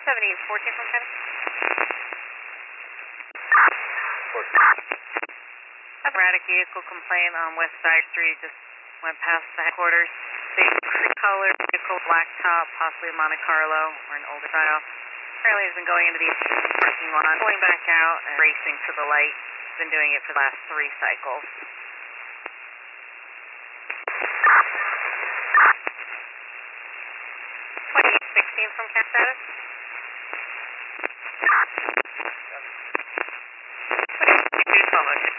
7014 from County. Erratic vehicle complaint on West Side Street, just went past the headquarters. Big color vehicle, black top, possibly a Monte Carlo or an older style. Apparently has been going into the parking lot, pulling back out and racing to the light. Been doing it for the last 3 cycles. 2816 from Cat Status. 22 public.